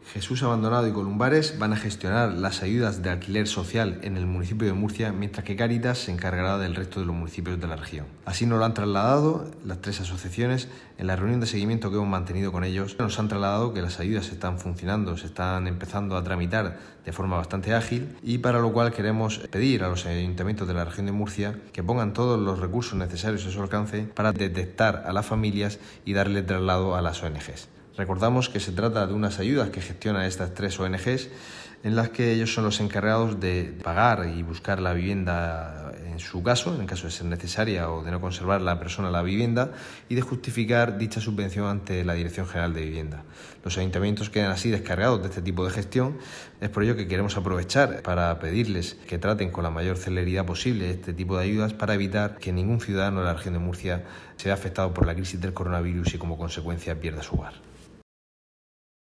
Jesús Abandonado y Columbares van a gestionar las ayudas de alquiler social en el municipio de Murcia, mientras que Cáritas se encargará del resto de los municipios de la región. Así nos lo han trasladado las tres asociaciones en la reunión de seguimiento que hemos mantenido con ellos. Nos han trasladado que las ayudas están funcionando, se están empezando a tramitar de forma bastante ágil, y para lo cual queremos pedir a los ayuntamientos de la región de Murcia que pongan todos los recursos necesarios a su alcance para detectar a las familias y darle traslado a las ONGs. Recordamos que se trata de unas ayudas que gestionan estas tres ONGs, en las que ellos son los encargados de pagar y buscar la vivienda en su caso, en caso de ser necesaria o de no conservar la persona la vivienda, y de justificar dicha subvención ante la Dirección General de Vivienda. Los ayuntamientos quedan así descargados de este tipo de gestión. Es por ello que queremos aprovechar para pedirles que traten con la mayor celeridad posible este tipo de ayudas para evitar que ningún ciudadano de la región de Murcia sea afectado por la crisis del coronavirus y como consecuencia pierda su hogar.